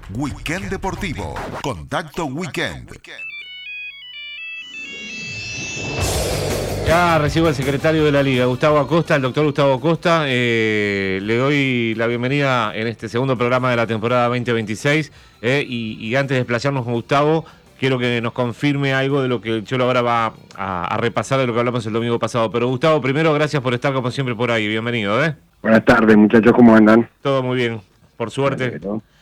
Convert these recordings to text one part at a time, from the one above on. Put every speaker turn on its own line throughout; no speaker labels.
Weekend Deportivo. Contacto Weekend.
Ya recibo al secretario de la Liga, Gustavo Acosta, el doctor Gustavo Acosta. Le doy la bienvenida en este segundo programa de la temporada 2026. Y antes de desplayarnos con Gustavo, quiero que nos confirme algo de lo que el Cholo ahora va a repasar de lo que hablamos el domingo pasado. Pero Gustavo, primero, gracias por estar como siempre por ahí. Bienvenido,
Buenas tardes, muchachos, ¿cómo andan?
Todo muy bien, por suerte.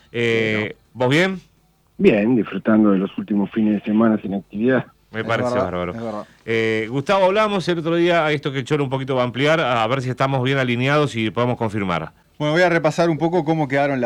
¿Vos bien?
Bien, disfrutando de los últimos fines de semana sin actividad.
Me parece bárbaro. Gustavo, hablábamos el otro día, esto que el Cholo un poquito va a ampliar, a ver si estamos bien alineados y podemos confirmar.
Bueno, voy a repasar un poco cómo quedarían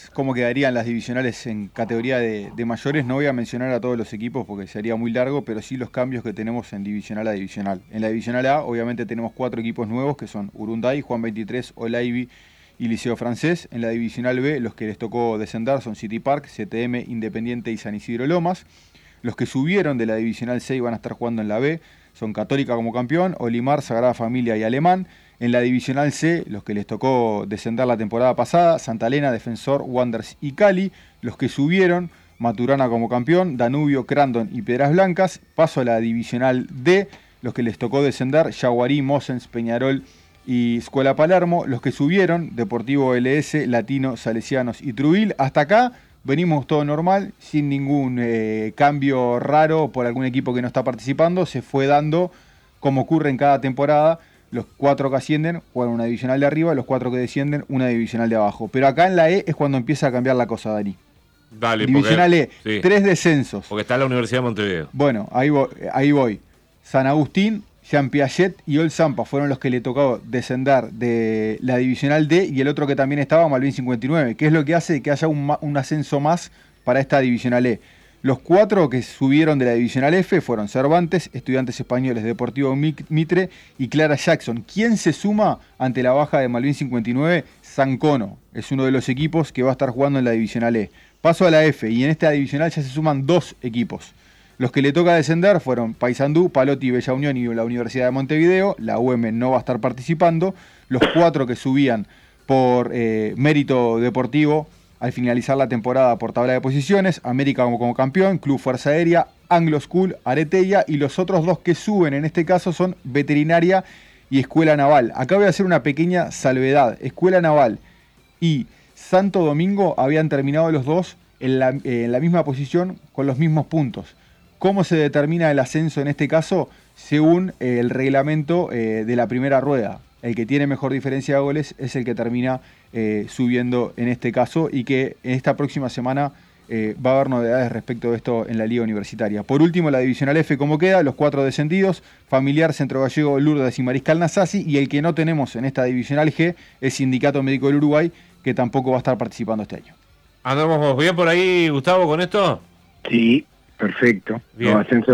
las divisionales en categoría de mayores. No voy a mencionar a todos los equipos porque sería muy largo, pero sí los cambios que tenemos en divisional a divisional. En la divisional A, obviamente, tenemos 4 equipos nuevos que son Urunday, Juan 23, Olaivi y Liceo Francés. En la divisional B, los que les tocó descender son City Park, CTM, Independiente y San Isidro Lomas. Los que subieron de la divisional C y van a estar jugando en la B son Católica como campeón, Olimar, Sagrada Familia y Alemán. En la divisional C, los que les tocó descender la temporada pasada, Santa Elena, Defensor, Wanderers y Cali. Los que subieron, Maturana como campeón, Danubio, Crandon y Piedras Blancas. Paso a la divisional D, los que les tocó descender, Yaguarí, Mosens, Peñarol y Escuela Palermo. Los que subieron, Deportivo LS, Latino, Salesianos y Trubil. Hasta acá venimos todo normal, sin ningún cambio raro por algún equipo que no está participando. Se fue dando, como ocurre en cada temporada, los 4 que ascienden juegan una divisional de arriba, los 4 que descienden una divisional de abajo. Pero acá en la E es cuando empieza a cambiar la cosa, Dani.
Dale,
divisional
porque,
E, 3 descensos.
Porque está en la Universidad de Montevideo.
Bueno, ahí voy. San Agustín, Jean Piaget y Old Zampa fueron los que le tocó descender de la divisional D, y el otro que también estaba, Malvin 59, que es lo que hace que haya un ascenso más para esta divisional E. Los 4 que subieron de la divisional F fueron Cervantes, Estudiantes Españoles, Deportivo Mitre y Clara Jackson. ¿Quién se suma ante la baja de Malvin 59? San Cono es uno de los equipos que va a estar jugando en la divisional E. Paso a la F, y en esta divisional ya se suman 2 equipos. Los que le toca descender fueron Paysandú, Palotti, Bella Unión y la Universidad de Montevideo. La UM no va a estar participando. Los 4 que subían por mérito deportivo al finalizar la temporada por tabla de posiciones: América como campeón, Club Fuerza Aérea, Anglo School, Aretella, y los otros 2 que suben en este caso son Veterinaria y Escuela Naval. Acá voy a hacer una pequeña salvedad. Escuela Naval y Santo Domingo habían terminado los 2 en la misma posición con los mismos puntos. ¿Cómo se determina el ascenso en este caso? Según el reglamento de la primera rueda. El que tiene mejor diferencia de goles es el que termina subiendo en este caso, y que en esta próxima semana va a haber novedades respecto de esto en la Liga Universitaria. Por último, la divisional F, ¿cómo queda? Los 4 descendidos: Familiar, Centro Gallego, Lourdes y Mariscal Nasasi. Y el que no tenemos en esta divisional G es Sindicato Médico del Uruguay, que tampoco va a estar participando este año.
¿Andamos bien por ahí, Gustavo, con esto?
Sí, perfecto. Ascenso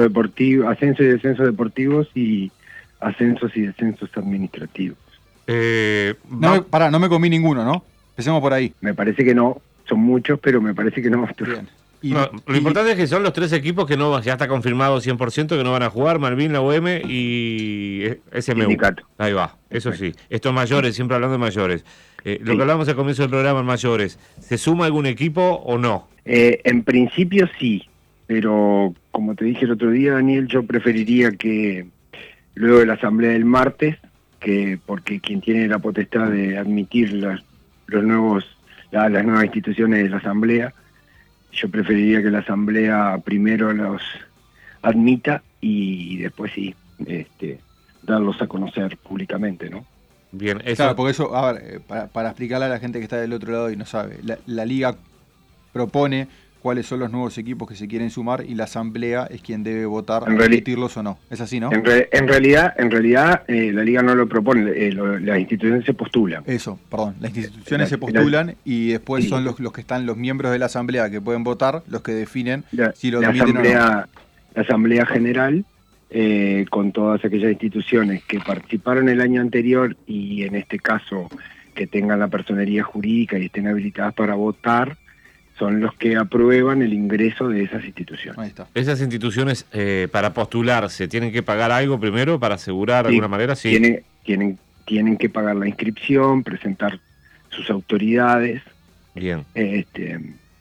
y descenso deportivos y ascensos y descensos administrativos.
No me comí ninguno, ¿no? Empecemos por ahí.
Me parece que no, son muchos, pero me parece que no.
Bien.
Lo importante es que son los 3 equipos que no, ya está confirmado 100% que no van a jugar: Malvin, la UM y SMU.
Sindicato.
Ahí va, eso sí. Estos mayores, siempre hablando de mayores. Lo que hablamos al comienzo del programa en mayores, ¿se suma algún equipo o no?
En principio sí, pero como te dije el otro día, Daniel, yo preferiría que luego de la asamblea del martes, porque quien tiene la potestad de admitir las nuevas instituciones de la asamblea, yo preferiría que la asamblea primero los admita y después sí, darlos a conocer públicamente, ¿no?
Bien, eso...
Claro, porque eso, a ver, para explicarle a la gente que está del otro lado y no sabe, la Liga propone cuáles son los nuevos equipos que se quieren sumar, y la asamblea es quien debe votar, admitirlos o no. ¿Es así, no?
En realidad la Liga no lo propone, las instituciones se postulan.
Eso, perdón. Las instituciones se postulan y después son los que están, los miembros de la asamblea que pueden votar, los que definen si lo admiten o no.
La asamblea general, con todas aquellas instituciones que participaron el año anterior y en este caso que tengan la personería jurídica y estén habilitadas para votar, son los que aprueban el ingreso de esas instituciones.
Ahí está.
Esas instituciones, para postularse, ¿tienen que pagar algo primero para asegurar de alguna manera? Sí.
Tienen que pagar la inscripción, presentar sus autoridades.
Bien.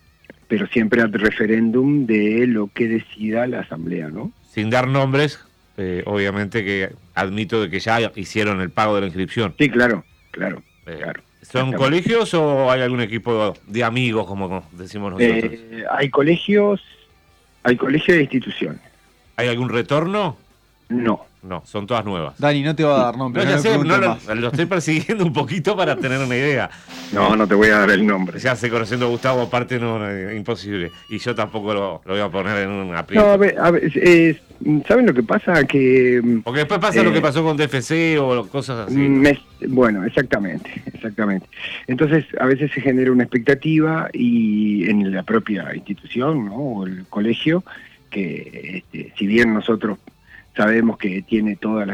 pero siempre al referéndum de lo que decida la asamblea, ¿no?
Sin dar nombres, obviamente que admito de que ya hicieron el pago de la inscripción.
Sí, claro.
¿Son colegios o hay algún equipo de amigos, como decimos nosotros?
Hay colegios de instituciones.
¿Hay algún retorno?
No.
No, son todas nuevas.
Dani, no te va a dar nombre.
No, ya
le
sé,
preguntes
no,
más.
lo estoy persiguiendo un poquito para tener una idea.
No te voy a dar el nombre.
Ya sé, conociendo a Gustavo, aparte imposible. Y yo tampoco lo voy a poner en un aprieto.
No, a ver, ¿saben lo que pasa? Que
porque después pasa lo que pasó con DFC o cosas así.
bueno, exactamente. Entonces, a veces se genera una expectativa y en la propia institución, ¿no? O el colegio, que si bien nosotros sabemos que tienen todas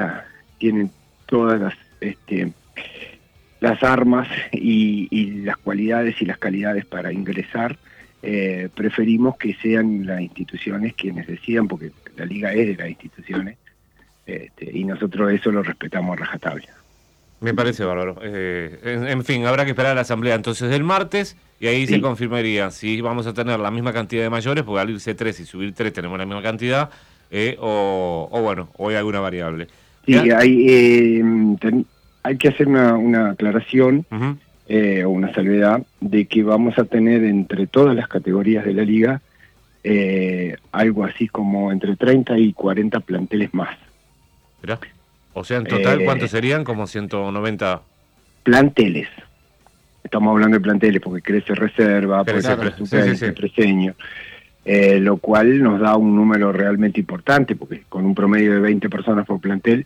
las armas y las cualidades y las calidades para ingresar, preferimos que sean las instituciones quienes decidan, porque la liga es de las instituciones, y nosotros eso lo respetamos a rajatabla.
Me parece bárbaro. En fin, habrá que esperar a la asamblea entonces del martes y ahí se confirmaría si vamos a tener la misma cantidad de mayores, porque al irse 3 y subir 3 tenemos la misma cantidad, o hay alguna variable.
Sí, hay que hacer una aclaración o una salvedad de que vamos a tener entre todas las categorías de la liga algo así como entre 30 y 40 planteles más.
¿Mirá? O sea, en total, ¿cuántos serían? Como 190
planteles. Estamos hablando de planteles porque crece reserva,
crece
preseño. Lo cual nos da un número realmente importante, porque con un promedio de 20 personas por plantel,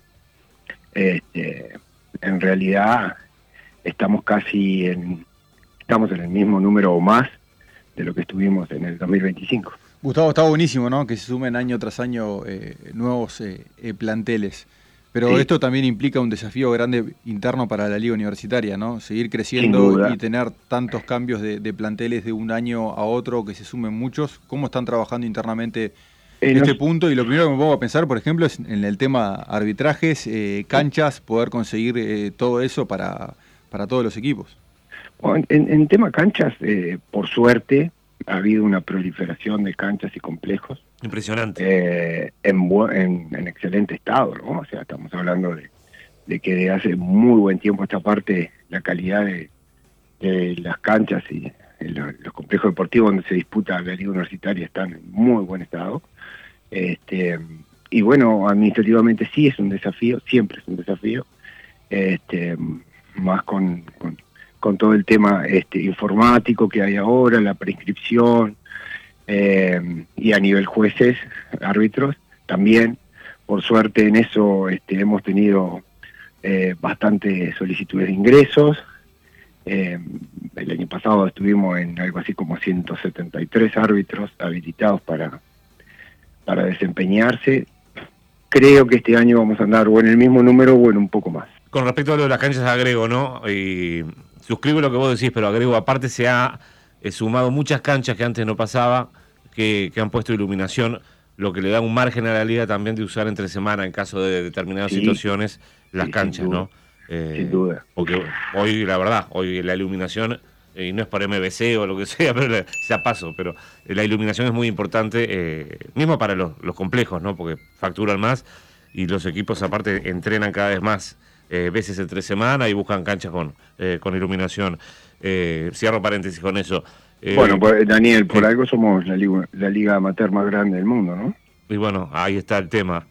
en realidad estamos estamos en el mismo número o más de lo que estuvimos en el 2025.
Gustavo, está buenísimo, ¿no? Que se sumen año tras año nuevos planteles. Pero
sí,
esto también implica un desafío grande interno para la liga universitaria, ¿no? Seguir creciendo y tener tantos cambios de planteles de un año a otro, que se sumen muchos. ¿Cómo están trabajando internamente este punto? Y lo primero que me pongo a pensar, por ejemplo, es en el tema arbitrajes, canchas, poder conseguir todo eso para todos los equipos.
Bueno, en tema canchas, por suerte, ha habido una proliferación de canchas y complejos.
Impresionante.
En excelente estado, ¿no? O sea, estamos hablando de que de hace muy buen tiempo esta parte, la calidad de las canchas y los complejos deportivos donde se disputa la liga universitaria están en muy buen estado. Y bueno, administrativamente sí es un desafío, siempre es un desafío, más con todo el tema informático que hay ahora, la preinscripción, y a nivel jueces, árbitros, también, por suerte en eso hemos tenido bastantes solicitudes de ingresos. El año pasado estuvimos en algo así como 173 árbitros habilitados para desempeñarse. Creo que este año vamos a andar o en el mismo número o en un poco más.
Con respecto a lo de las canchas, agrego, ¿no? Y suscribo lo que vos decís, pero agrego, aparte se ha sumado muchas canchas que antes no pasaba, que han puesto iluminación, lo que le da un margen a la liga también de usar entre semana en caso de determinadas situaciones las canchas, ¿no?
Sin duda.
Porque hoy, la verdad, hoy la iluminación, y no es por MBC o lo que sea, pero ya paso, pero la iluminación es muy importante, mismo para los complejos, ¿no? Porque facturan más y los equipos aparte entrenan cada vez más veces entre semana y buscan canchas con iluminación. Cierro paréntesis con eso.
Bueno, pues, Daniel, por algo somos la liga amateur más grande del mundo, ¿no?
Y bueno, ahí está el tema.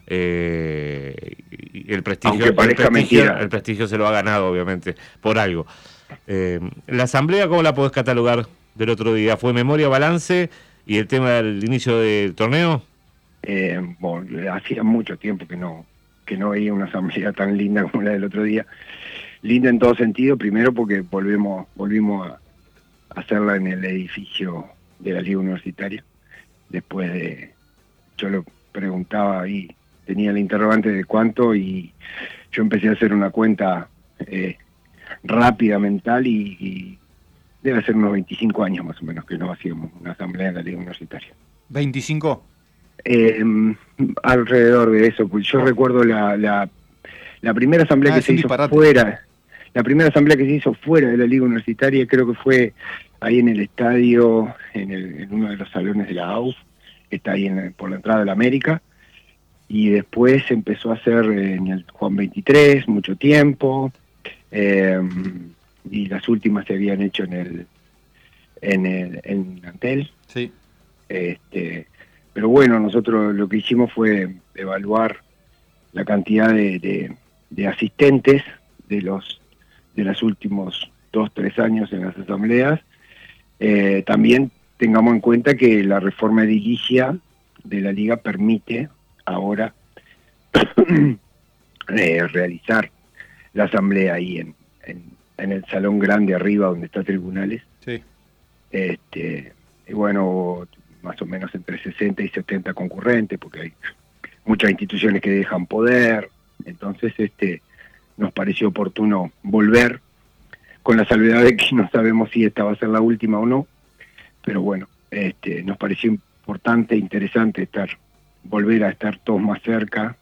El prestigio,
aunque parezca mentira.
El prestigio se lo ha ganado, obviamente, por algo. La asamblea, ¿cómo la podés catalogar del otro día? ¿Fue memoria, balance y el tema del inicio del torneo?
Bueno, hacía mucho tiempo que no veía una asamblea tan linda como la del otro día. Linda en todo sentido, primero porque volvimos a hacerla en el edificio de la Liga Universitaria. Después yo lo preguntaba y tenía el interrogante de cuánto, y yo empecé a hacer una cuenta rápida, mental, y debe ser unos 25 años más o menos que no hacíamos una asamblea en la Liga Universitaria.
¿25?
Alrededor de eso, pues yo recuerdo la primera asamblea que se hizo fuera. La primera asamblea que se hizo fuera de la Liga Universitaria creo que fue ahí en el estadio, en uno de los salones de la AUF, que está ahí por la entrada de la América, y después se empezó a hacer en el Juan 23 mucho tiempo, y las últimas se habían hecho en Antel.
Sí.
Pero bueno, nosotros lo que hicimos fue evaluar la cantidad de asistentes de los últimos 2-3 años en las asambleas. También tengamos en cuenta que la reforma edilicia de la Liga permite ahora realizar la asamblea ahí en el salón grande arriba donde está tribunales.
Sí.
Y bueno, más o menos entre 60 y 70 concurrentes, porque hay muchas instituciones que dejan poder. Entonces nos pareció oportuno volver, con la salvedad de que no sabemos si esta va a ser la última o no, pero bueno, nos pareció importante, interesante volver a estar todos más cerca,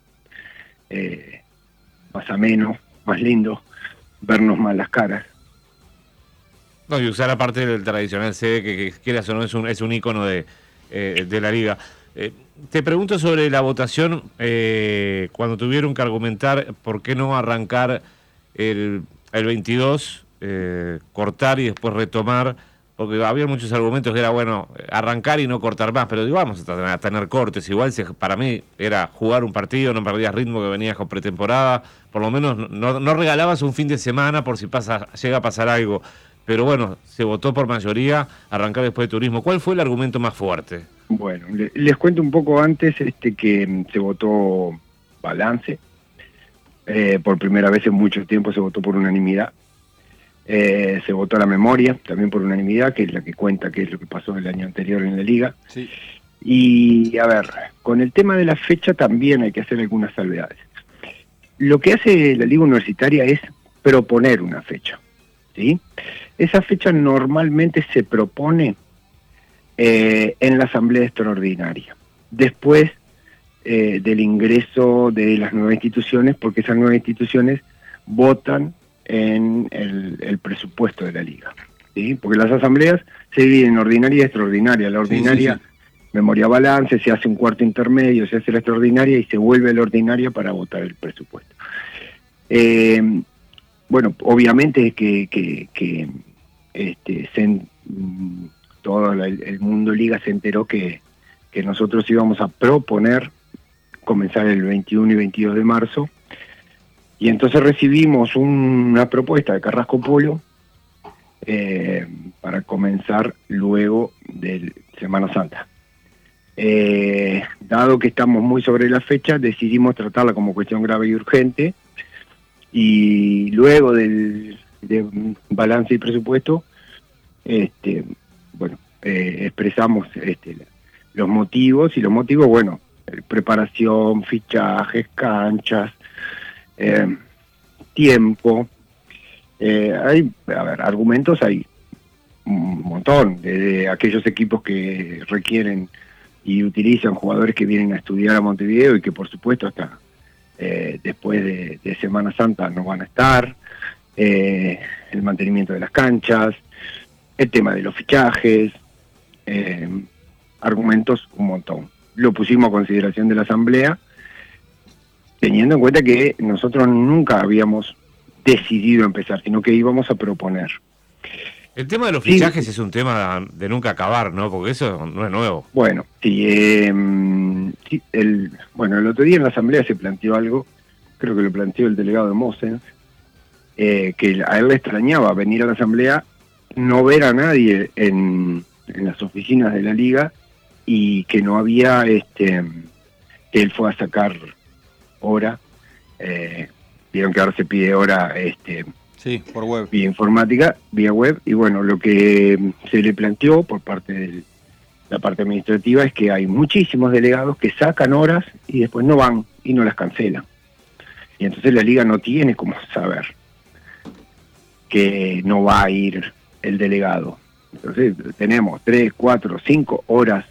más ameno, más lindo, vernos más las caras.
No, y usar aparte del tradicional sede, que quieras o no es un ícono de la Liga. Te pregunto sobre la votación, cuando tuvieron que argumentar por qué no arrancar el 22, cortar y después retomar, porque había muchos argumentos que era bueno arrancar y no cortar más, pero digo, vamos a tener cortes, igual para mí era jugar un partido, no perdías ritmo, que venías con pretemporada, por lo menos no regalabas un fin de semana por si llega a pasar algo, pero bueno, se votó por mayoría arrancar después de turismo. ¿Cuál fue el argumento más fuerte?
Bueno, les cuento un poco antes que se votó balance, por primera vez en mucho tiempo se votó por unanimidad. Se votó la memoria, también por unanimidad, que es la que cuenta qué es lo que pasó el año anterior en la Liga.
Sí.
Y, a ver, con el tema de la fecha también hay que hacer algunas salvedades. Lo que hace la Liga Universitaria es proponer una fecha, ¿sí? Esa fecha normalmente se propone en la Asamblea Extraordinaria, después del ingreso de las nuevas instituciones, porque esas nuevas instituciones votan en el presupuesto de la Liga, ¿sí? Porque las asambleas se dividen en ordinaria y extraordinaria. La ordinaria, sí. Memoria balance, se hace un cuarto intermedio, se hace la extraordinaria y se vuelve a la ordinaria para votar el presupuesto. Bueno, obviamente todo el mundo Liga se enteró que nosotros íbamos a proponer comenzar el 21 y 22 de marzo, y entonces recibimos una propuesta de Carrasco Polo para comenzar luego de Semana Santa. Dado que estamos muy sobre la fecha, decidimos tratarla como cuestión grave y urgente, y luego de balance y presupuesto, expresamos los motivos, y los motivos, bueno, preparación, fichajes, canchas, tiempo, hay, argumentos hay un montón, de aquellos equipos que requieren y utilizan jugadores que vienen a estudiar a Montevideo y que por supuesto hasta después de Semana Santa no van a estar, el mantenimiento de las canchas, el tema de los fichajes, argumentos un montón. Lo pusimos a consideración de la Asamblea, teniendo en cuenta que nosotros nunca habíamos decidido empezar, sino que íbamos a proponer.
El tema de los fichajes es un tema de nunca acabar, ¿no? Porque eso no es nuevo.
Bueno, sí, el otro día en la Asamblea se planteó algo, creo que lo planteó el delegado de Mosens, que a él le extrañaba venir a la Asamblea, no ver a nadie en las oficinas de la Liga, y que no había, que él fue a sacar hora, vieron que ahora se pide hora,
sí, por web,
vía informática, vía web, y bueno, lo que se le planteó por parte de la parte administrativa es que hay muchísimos delegados que sacan horas y después no van y no las cancelan, y entonces la Liga no tiene como saber que no va a ir el delegado. Entonces tenemos 3, 4, 5 horas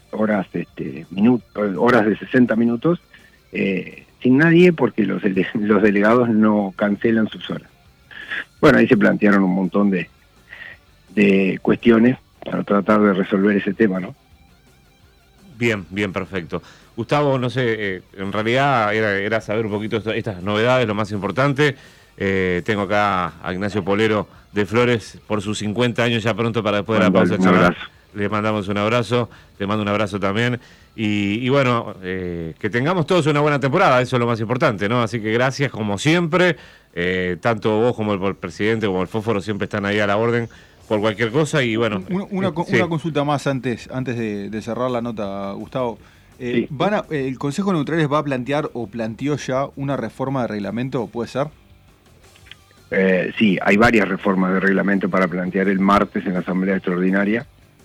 de 60 minutos sin nadie, porque los delegados no cancelan sus horas. Bueno, ahí se plantearon un montón de cuestiones para tratar de resolver ese tema, ¿no?
Bien, bien, perfecto. Gustavo, no sé, en realidad era saber un poquito estas novedades, lo más importante. Tengo acá a Ignacio Polero de Flores por sus 50 años ya pronto para después de la pausa.
Un abrazo.
Le mandamos un abrazo, te mando un abrazo también. Y bueno, que tengamos todos una buena temporada, eso es lo más importante, ¿no? Así que gracias, como siempre. Tanto vos como el presidente, como el Fósforo, siempre están ahí a la orden por cualquier cosa. Y bueno,
una consulta más antes de cerrar la nota, Gustavo.
Sí.
¿El Consejo de Neutrales va a plantear o planteó ya una reforma de reglamento? ¿Puede ser?
Sí, hay varias reformas de reglamento para plantear el martes en la Asamblea Extraordinaria.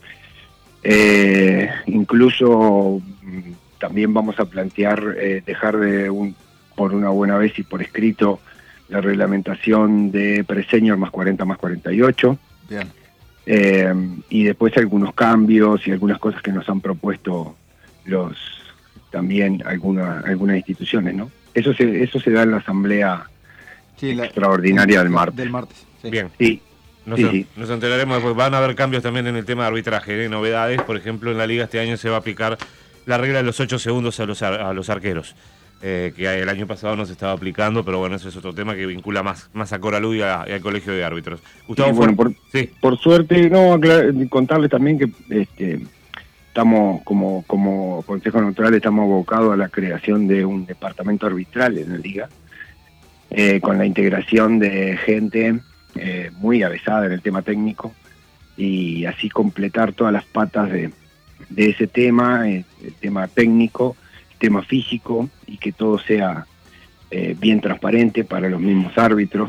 Incluso también vamos a plantear dejar por una buena vez y por escrito la reglamentación de pre-senior más 40 más 48.
Bien.
Y después algunos cambios y algunas cosas que nos han propuesto también algunas instituciones, ¿no? Eso se da en la Asamblea Extraordinaria del martes.
Del martes, sí.
bien.
Sí.
Nos enteraremos después. Van a haber cambios también en el tema de arbitraje, novedades. Por ejemplo, en la Liga este año se va a aplicar la regla de los 8 segundos a los arqueros, que el año pasado no se estaba aplicando, pero bueno, eso es otro tema que vincula más a Coralud y al Colegio de Árbitros. Gustavo,
sí, bueno,
sí.
Por suerte, contarles también que estamos, como Consejo Neutral, estamos abocados a la creación de un departamento arbitral en la Liga, con la integración de gente muy avesada en el tema técnico, y así completar todas las patas de ese tema, el tema técnico, el tema físico, y que todo sea bien transparente para los mismos árbitros,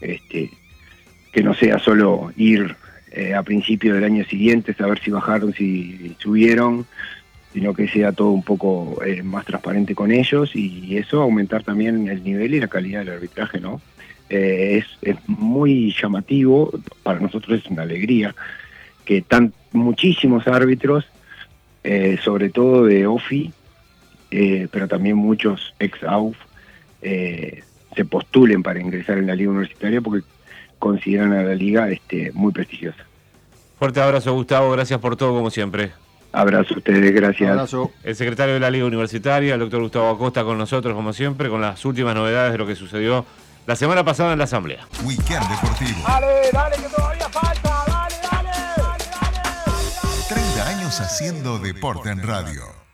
que no sea solo ir a principio del año siguiente, saber si bajaron, si subieron, sino que sea todo un poco más transparente con ellos, y eso aumentar también el nivel y la calidad del arbitraje, ¿no? Es muy llamativo, para nosotros es una alegría que muchísimos árbitros, sobre todo de OFI, pero también muchos ex-AUF, se postulen para ingresar en la Liga Universitaria porque consideran a la Liga muy prestigiosa.
Fuerte abrazo, Gustavo, gracias por todo como siempre.
Abrazo a ustedes, gracias.
Abrazo.
El secretario de la Liga Universitaria, el doctor Gustavo Acosta, con nosotros como siempre, con las últimas novedades de lo que sucedió la semana pasada en la Asamblea.
Weekend Deportivo.
Dale, que todavía falta. Dale.
30 años haciendo deporte en radio.